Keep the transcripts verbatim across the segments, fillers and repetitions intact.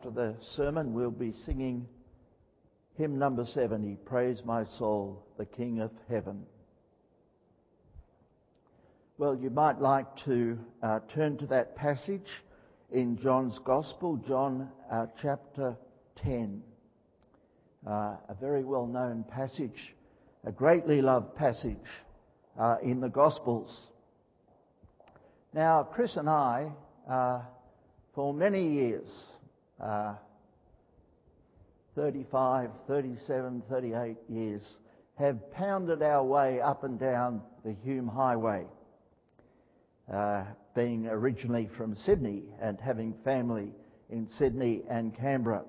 after the sermon, we'll be singing hymn number seventy, Praise My Soul, the King of Heaven. Well, you might like to uh, turn to that passage in John's Gospel, John uh, chapter ten. Uh, a very well-known passage, a greatly loved passage uh, in the Gospels. Now, Chris and I, uh, for many years, uh, thirty-five, thirty-seven, thirty-eight years, have pounded our way up and down the Hume Highway, uh, being originally from Sydney and having family in Sydney and Canberra.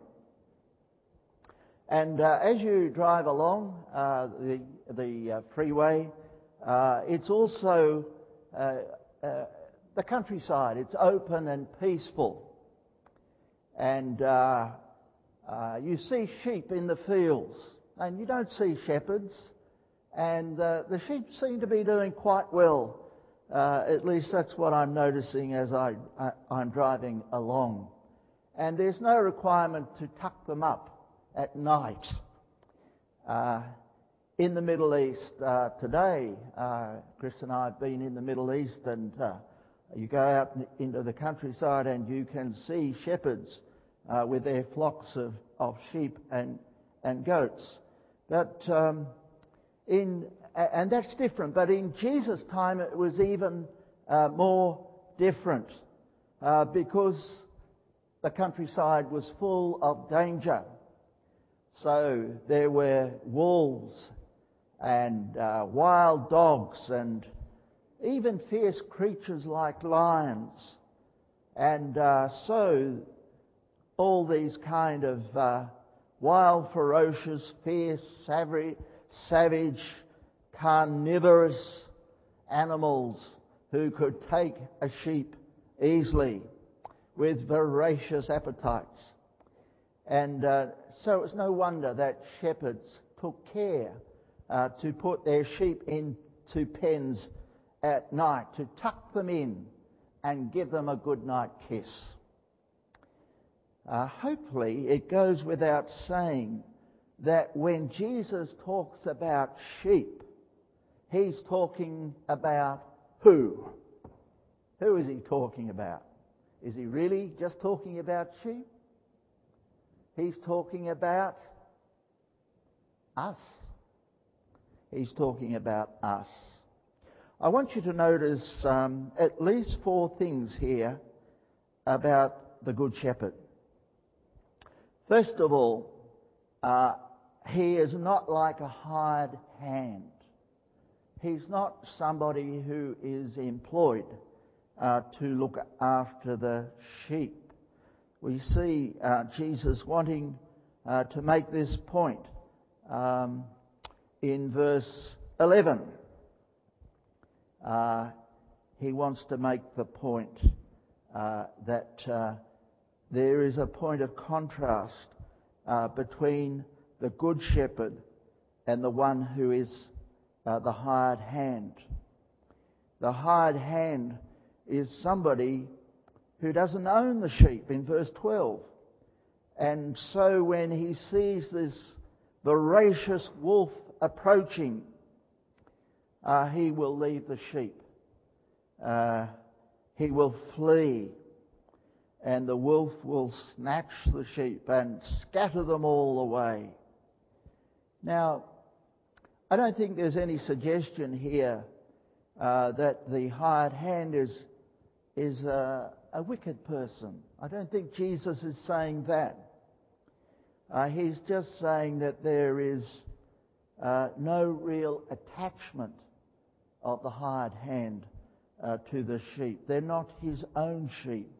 And uh, as you drive along uh, the, the uh, freeway, uh, it's also uh, uh, the countryside. It's open and peaceful. And uh, uh, you see sheep in the fields, and you don't see shepherds. And uh, the sheep seem to be doing quite well. Uh, at least that's what I'm noticing as I, I, I'm driving along. And there's no requirement to tuck them up at night. Uh, in the Middle East uh, today, uh, Chris and I have been in the Middle East, and uh, you go out into the countryside and you can see shepherds uh, with their flocks of, of sheep and, and goats. But um, in and that's different. But in Jesus' time, it was even uh, more different uh, because the countryside was full of danger. So there were wolves and uh, wild dogs and even fierce creatures like lions. And uh, so all these kind of uh, wild, ferocious, fierce, savage, savage, carnivorous animals who could take a sheep easily with voracious appetites. And uh, so it's no wonder that shepherds took care uh, to put their sheep into pens at night, to tuck them in and give them a good night kiss. Uh, hopefully it goes without saying that when Jesus talks about sheep, he's talking about who? Who is he talking about? Is he really just talking about sheep? He's talking about us. He's talking about us. I want you to notice um, at least four things here about the Good Shepherd. First of all, uh, he is not like a hired hand. He's not somebody who is employed uh, to look after the sheep. We see uh, Jesus wanting uh, to make this point um, in verse eleven. Uh, he wants to make the point uh, that uh, there is a point of contrast uh, between the Good Shepherd and the one who is uh, the hired hand. The hired hand is somebody who doesn't own the sheep in verse twelve. And so when he sees this voracious wolf approaching, uh, he will leave the sheep. Uh, he will flee, and the wolf will snatch the sheep and scatter them all away. Now, I don't think there's any suggestion here uh, that the hired hand is is a, a wicked person. I don't think Jesus is saying that. Uh, he's just saying that there is uh, no real attachment of the hired hand uh, to the sheep. They're not his own sheep.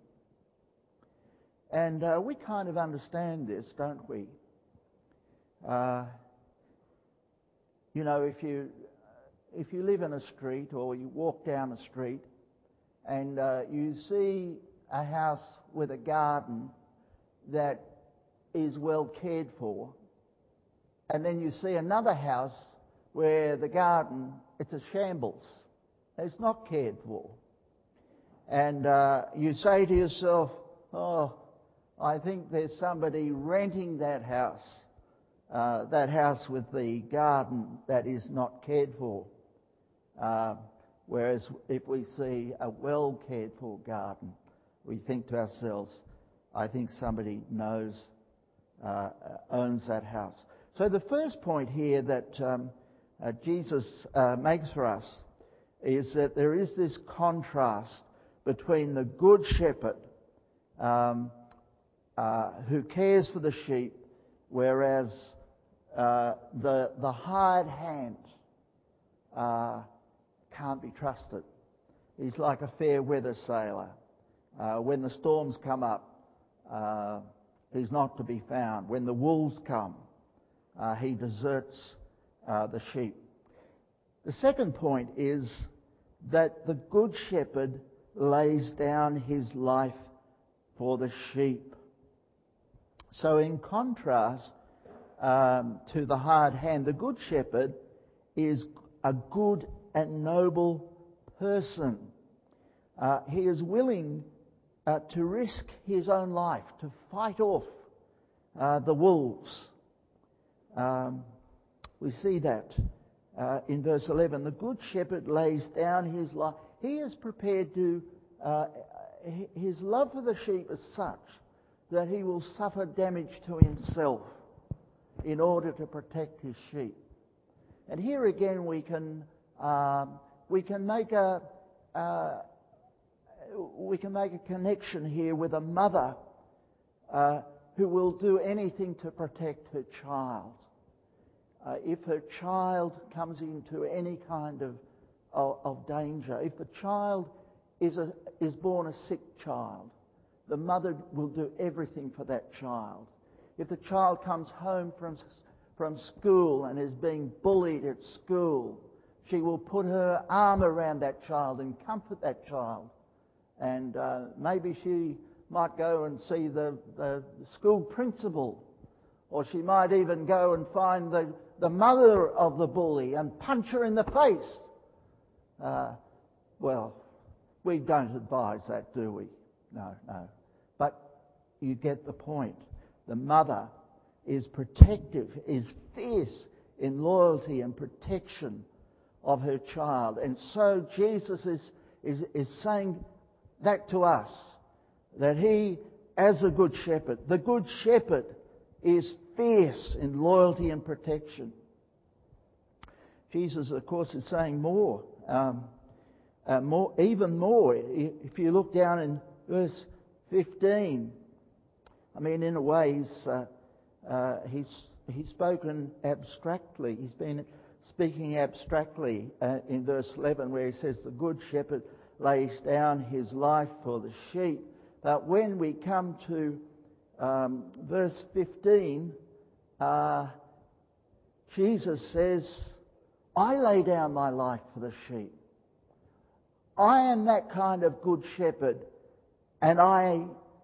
And uh, we kind of understand this, don't we? Uh, you know, if you if you live in a street or you walk down a street and uh, you see a house with a garden that is well cared for, and then you see another house where the garden, it's a shambles. It's not cared for. And uh, you say to yourself, oh, I think there's somebody renting that house, uh, that house with the garden that is not cared for. Uh, whereas if we see a well cared for garden, we think to ourselves, I think somebody knows, uh, owns that house. So the first point here that um, uh, Jesus uh, makes for us is that there is this contrast between the good shepherd um, uh, who cares for the sheep, whereas uh, the the hired hand uh, can't be trusted. He's like a fair weather sailor. Uh, when the storms come up, uh, he's not to be found. When the wolves come, uh, he deserts uh, the sheep. The second point is that the good shepherd lays down his life for the sheep. So in contrast um, to the hired hand, the good shepherd is a good and noble person. Uh, he is willing uh, to risk his own life, to fight off uh, the wolves. Um, we see that uh, in verse eleven. The good shepherd lays down his life. He is prepared to, uh, his love for the sheep is such that he will suffer damage to himself in order to protect his sheep. And here again we can um, we can make a uh, we can make a connection here with a mother uh, who will do anything to protect her child. Uh, if her child comes into any kind of, of of danger, if the child is a is born a sick child, the mother will do everything for that child. If the child comes home from from school and is being bullied at school, she will put her arm around that child and comfort that child. And uh, maybe she might go and see the, the school principal, or she might even go and find the, the mother of the bully and punch her in the face. Uh, well, we don't advise that, do we? No, no. But you get the point. The mother is protective, is fierce in loyalty and protection of her child. And so Jesus is, is, is saying that to us, that he, as a good shepherd, the good shepherd is fierce in loyalty and protection. Jesus, of course, is saying more, um, uh, more, even more. If you look down in verse fifteen, I mean, in a way, he's uh, uh, he's he's spoken abstractly. He's been speaking abstractly uh, in verse eleven, where he says, "The good shepherd lays down his life for the sheep." But when we come to um, verse fifteen, uh, Jesus says, "I lay down my life for the sheep." I am that kind of good shepherd, and I,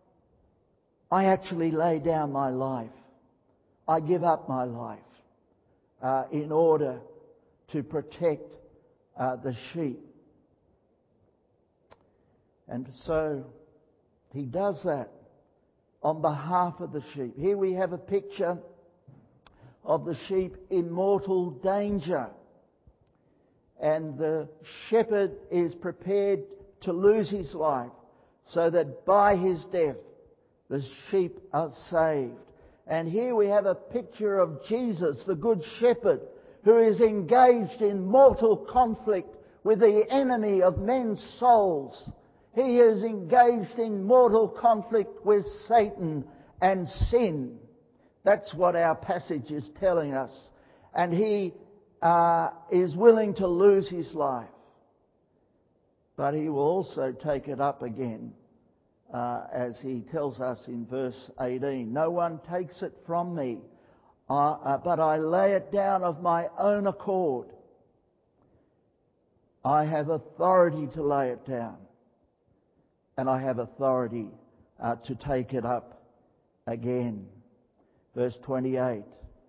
I actually lay down my life. I give up my life uh, in order to protect uh, the sheep. And so he does that on behalf of the sheep. Here we have a picture of the sheep in mortal danger. And the shepherd is prepared to lose his life so that by his death the sheep are saved. And here we have a picture of Jesus, the good shepherd, who is engaged in mortal conflict with the enemy of men's souls. He is engaged in mortal conflict with Satan and sin. That's what our passage is telling us. And he uh, is willing to lose his life. But he will also take it up again, uh, as he tells us in verse eighteen. "No one takes it from me, uh, uh, but I lay it down of my own accord. I have authority to lay it down, and I have authority uh, to take it up again." Verse twenty-eight.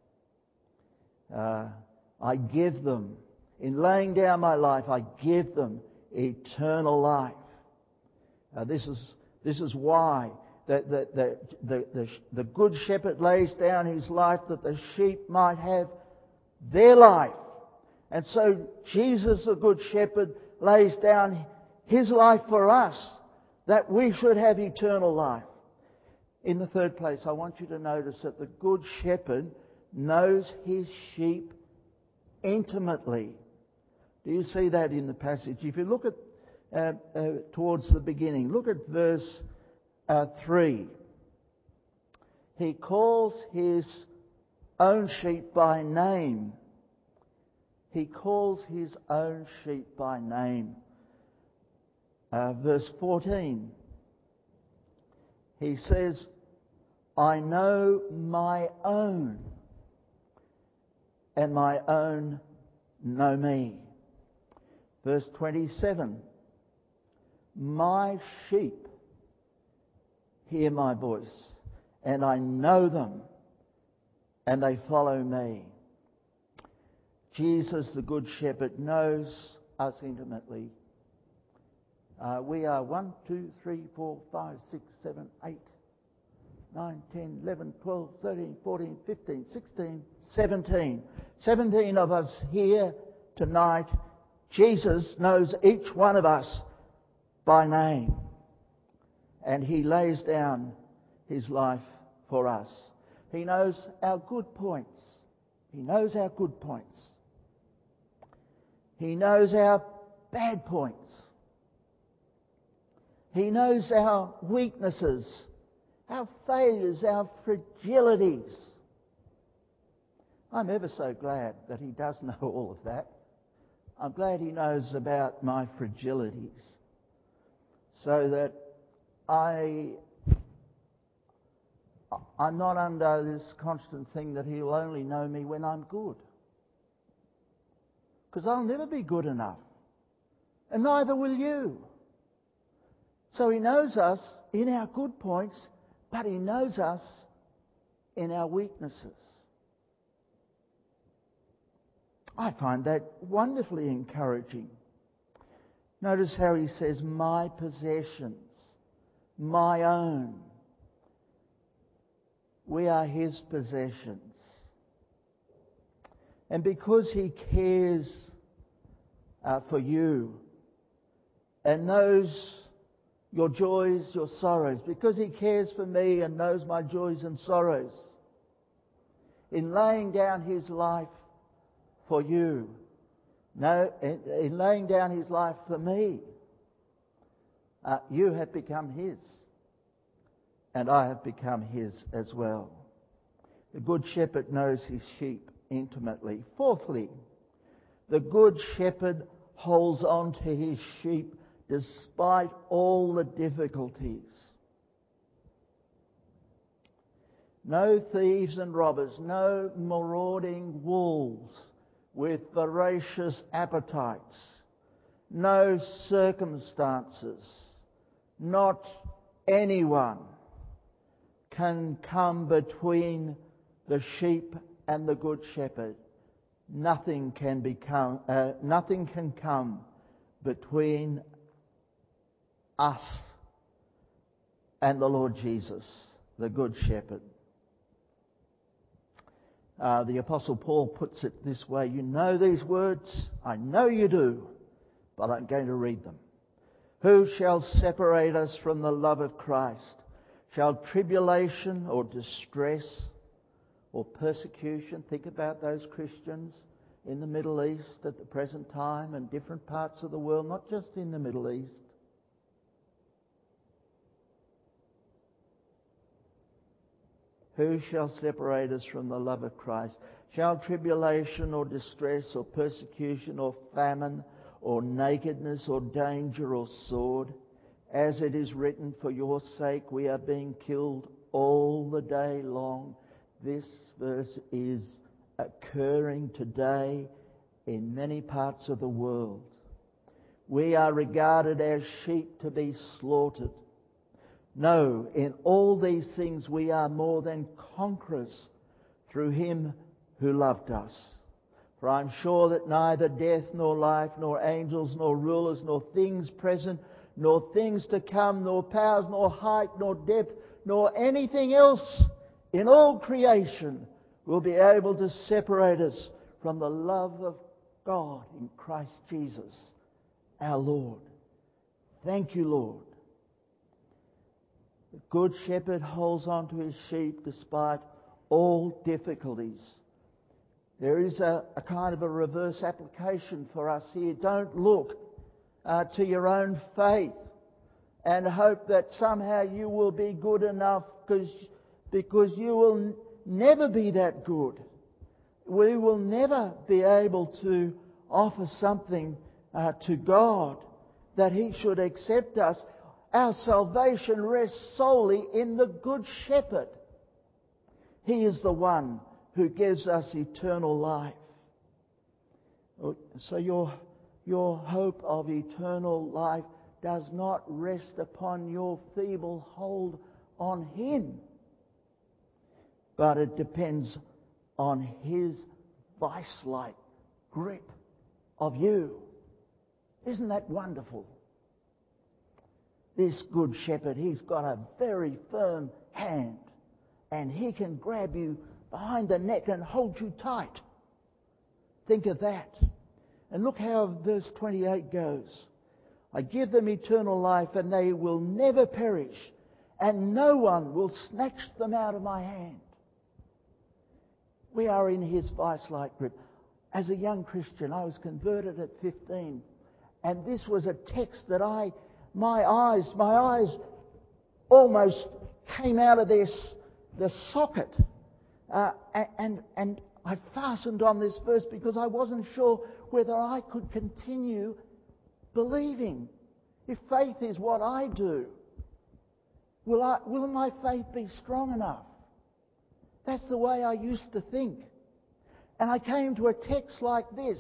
Uh, I give them, in laying down my life, I give them eternal life. Uh, this is this is why that the, the, the, the, the good shepherd lays down his life that the sheep might have their life. And so Jesus, the good shepherd, lays down his life for us that we should have eternal life. In the third place, I want you to notice that the good shepherd knows his sheep intimately. Do you see that in the passage? If you look at uh, uh, towards the beginning, look at verse uh, three. He calls his own sheep by name. He calls his own sheep by name. Uh, verse fourteen. He says, I know my own, and my own know me. Verse twenty-seven. My sheep hear my voice, and I know them, and they follow me. Jesus, the Good Shepherd, knows us intimately. Uh, we are one, two, three, four, five, six, seven, eight, nine, ten, eleven, twelve, thirteen, fourteen, fifteen, sixteen, seventeen. seventeen of us here tonight. Jesus knows each one of us by name. And He lays down His life for us. He knows our good points. He knows our good points. He knows our bad points. He knows our weaknesses, our failures, our fragilities. I'm ever so glad that He does know all of that. I'm glad He knows about my fragilities, so that I, I'm not under this constant thing that He'll only know me when I'm good. Because I'll never be good enough. And neither will you. So He knows us in our good points, but He knows us in our weaknesses. I find that wonderfully encouraging. Notice how He says, my possessions, my own. We are His possessions. And because He cares uh, for you and knows your joys, your sorrows, because He cares for me and knows my joys and sorrows, in laying down His life for you, no, in, in laying down His life for me, uh, you have become His, and I have become His as well. The Good Shepherd knows his sheep intimately. Fourthly, the Good Shepherd holds on to his sheep despite all the difficulties. No thieves and robbers, no marauding wolves with voracious appetites, no circumstances, not anyone can come between the sheep and the Good Shepherd. Nothing can become, uh, nothing can come between us and the Lord Jesus, the Good Shepherd. Uh, the Apostle Paul puts it this way, you know these words? I know you do, but I'm going to read them. Who shall separate us from the love of Christ? Shall tribulation or distress or persecution? Think about those Christians in the Middle East at the present time and different parts of the world, not just in the Middle East. Who shall separate us from the love of Christ? Shall tribulation or distress or persecution or famine or nakedness or danger or sword? As it is written, for your sake we are being killed all the day long. This verse is occurring today in many parts of the world. We are regarded as sheep to be slaughtered. No, in all these things we are more than conquerors through Him who loved us. For I am sure that neither death nor life, nor angels, nor rulers, nor things present, nor things to come, nor powers, nor height, nor depth, nor anything else in all creation will be able to separate us from the love of God in Christ Jesus, our Lord. Thank you, Lord. The Good Shepherd holds on to his sheep despite all difficulties. There is a, a kind of a reverse application for us here. Don't look uh, to your own faith and hope that somehow you will be good enough, because because you will n- never be that good. We will never be able to offer something uh, to God that He should accept us. Our salvation rests solely in the Good Shepherd. He is the one who gives us eternal life. So your, your hope of eternal life does not rest upon your feeble hold on Him, but it depends on His vice-like grip of you. Isn't that wonderful? This Good Shepherd, He's got a very firm hand, and He can grab you behind the neck and hold you tight. Think of that. And look how verse twenty-eight goes. I give them eternal life, and they will never perish, and no one will snatch them out of my hand. We are in His vice-like grip. As a young Christian, I was converted at fifteen, and this was a text that I, my eyes, my eyes almost came out of their, their socket. Uh, and, and I fastened on this verse because I wasn't sure whether I could continue believing. If faith is what I do, will, I, will my faith be strong enough? That's the way I used to think. And I came to a text like this.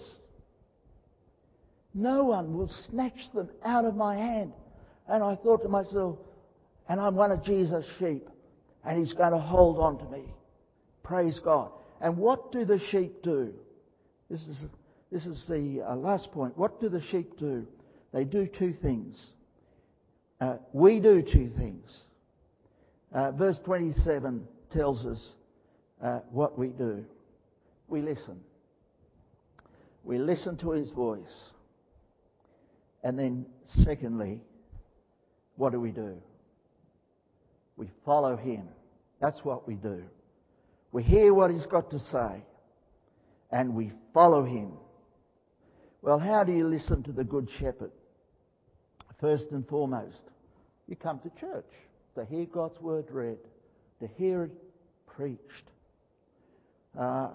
No one will snatch them out of my hand. And I thought to myself, and I'm one of Jesus' sheep, and He's going to hold on to me. Praise God. And what do the sheep do? This is, this is the uh, last point. What do the sheep do? They do two things. Uh, we do two things. Uh, verse twenty-seven tells us uh, what we do. We listen. We listen to His voice. And then, secondly, what do we do? We follow Him. That's what we do. We hear what He's got to say, and we follow Him. Well, how do you listen to the Good Shepherd? First and foremost, you come to church to hear God's Word read, to hear it preached. Uh,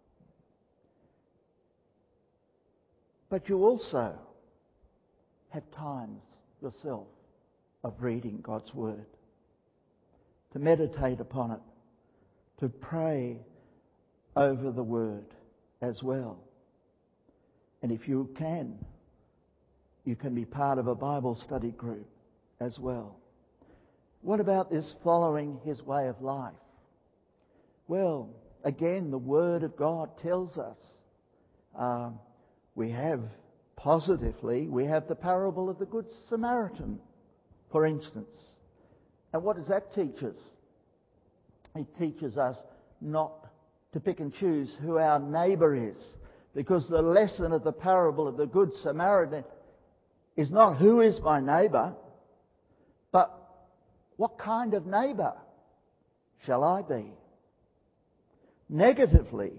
but you also have times yourself of reading God's Word, to meditate upon it, to pray over the Word as well. And if you can, you can be part of a Bible study group as well. What about this following His way of life? Well, again, the Word of God tells us. Uh, we have, positively, we have the parable of the Good Samaritan, for instance. And what does that teach us? It teaches us not to pick and choose who our neighbour is. Because the lesson of the parable of the Good Samaritan is not who is my neighbour, but what kind of neighbour shall I be? Negatively,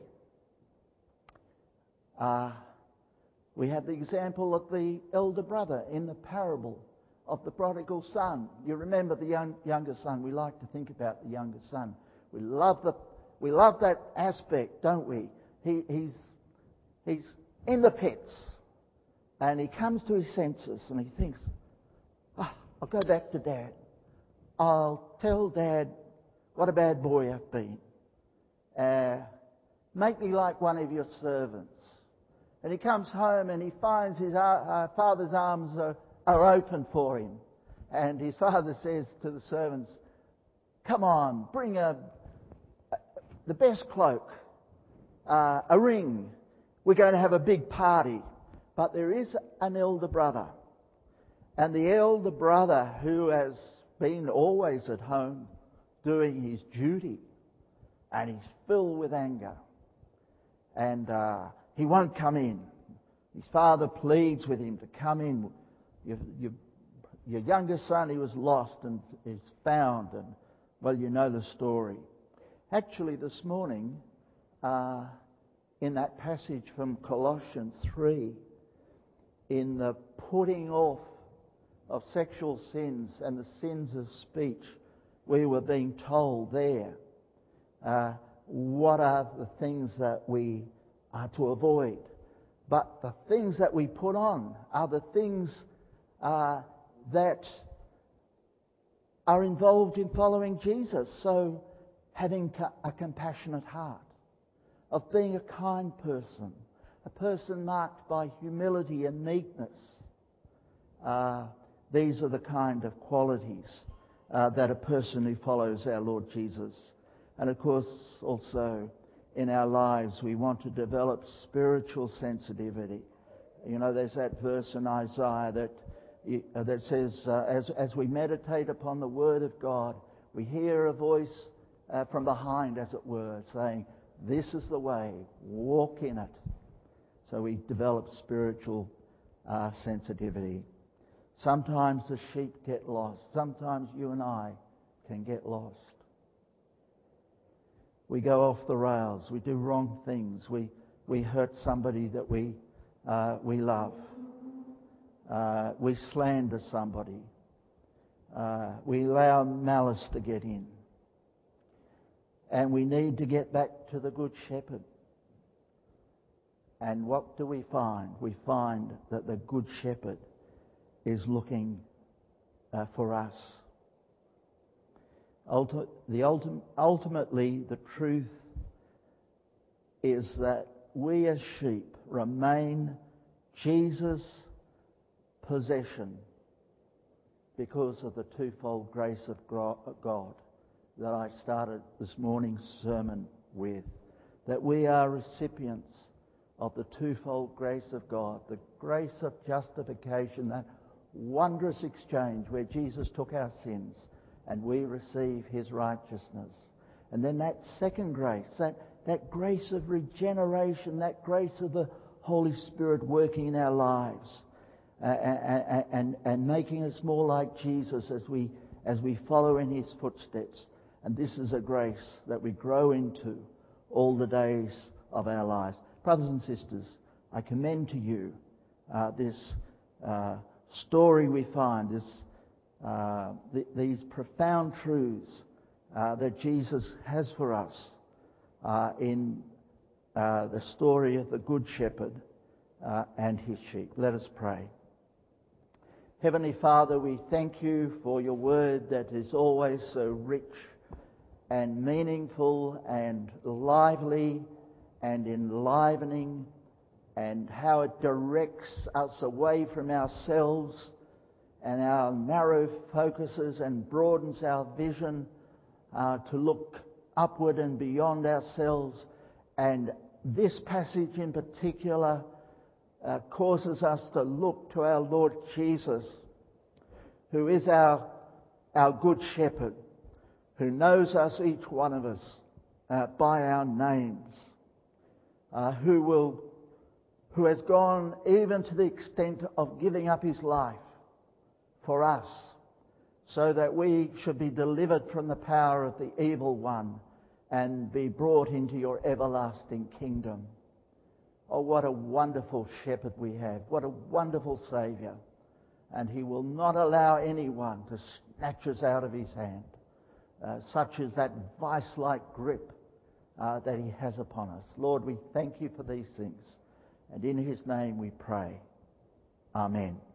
uh, we have the example of the elder brother in the parable of the prodigal son. You remember the young, younger son. We like to think about the younger son. We love the we love that aspect, don't we? He, he's he's in the pits, and he comes to his senses, and he thinks, oh, I'll go back to Dad. I'll tell Dad what a bad boy I've been. Uh, make me like one of your servants. And he comes home and he finds his uh, father's arms are, are open for him. And his father says to the servants, come on, bring a, a the best cloak, uh, a ring. We're going to have a big party. But there is an elder brother. And the elder brother, who has been always at home, doing his duty, and he's filled with anger. And uh, he won't come in. His father pleads with him to come in. Your, your, your youngest son, he was lost and is found. And, well, you know the story. Actually, this morning, uh, in that passage from Colossians three, in the putting off of sexual sins and the sins of speech, we were being told there uh, what are the things that we are to avoid. But the things that we put on are the things uh, that are involved in following Jesus. So having a compassionate heart, of being a kind person, a person marked by humility and meekness. Uh, these are the kind of qualities uh, that a person who follows our Lord Jesus. And of course, also in our lives, we want to develop spiritual sensitivity. You know, there's that verse in Isaiah that uh, that says, uh, as as we meditate upon the Word of God, we hear a voice uh, from behind, as it were, saying, "This is the way, walk in it." So we develop spiritual uh, sensitivity. Sometimes the sheep get lost. Sometimes you and I can get lost. We go off the rails. We do wrong things. We we hurt somebody that we uh, we love. Uh, we slander somebody. Uh, we allow malice to get in. And we need to get back to the Good Shepherd. And what do we find? We find that the Good Shepherd is looking uh, for us. Ulti- the ultim- ultimately, the truth is that we as sheep remain Jesus' possession because of the twofold grace of God that I started this morning's sermon with. That we are recipients of the twofold grace of God, the grace of justification, that wondrous exchange where Jesus took our sins and we receive his righteousness. And then that second grace, that, that grace of regeneration, that grace of the Holy Spirit working in our lives uh, and, and, and making us more like Jesus as we, as we follow in his footsteps. And this is a grace that we grow into all the days of our lives. Brothers and sisters, I commend to you uh, this uh, story we find, this, uh, th- these profound truths uh, that Jesus has for us uh, in uh, the story of the Good Shepherd uh, and his sheep. Let us pray. Heavenly Father, we thank you for your word that is always so rich and meaningful and lively and enlivening, and how it directs us away from ourselves and our narrow focuses and broadens our vision uh, to look upward and beyond ourselves. And this passage in particular uh, causes us to look to our Lord Jesus, who is our, our good shepherd, who knows us, each one of us, uh, by our names, uh, who will, who has gone even to the extent of giving up his life for us, so that we should be delivered from the power of the evil one and be brought into your everlasting kingdom. Oh, what a wonderful shepherd we have. What a wonderful Saviour. And he will not allow anyone to snatch us out of his hand. Uh, such is that vice-like grip uh, that he has upon us. Lord, we thank you for these things. And in his name we pray. Amen.